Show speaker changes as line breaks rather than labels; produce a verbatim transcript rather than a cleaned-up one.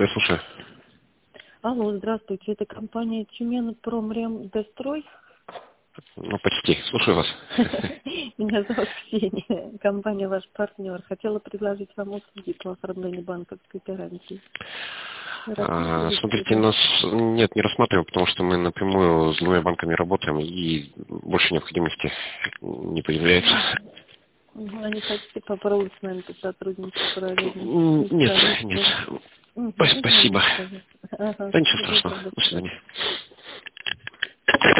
Я слушаю.
Алло, здравствуйте, это компания Тюмень Промремдестрой.
Ну, почти. Слушаю вас.
Меня зовут Ксения, компания ваш партнер. Хотела предложить вам услуги по оформлению банковской гарантии.
А, смотрите, нас нет, не рассматриваем, потому что мы напрямую с двумя банками работаем и больше необходимости не появляется.
А не хотите попробовать с нами сотрудничать параллельно?
Нет, нет.
Угу,
Спасибо.
Ага,
Да ничего
всего
страшного.
доброго, до
До
свидания.
свидания.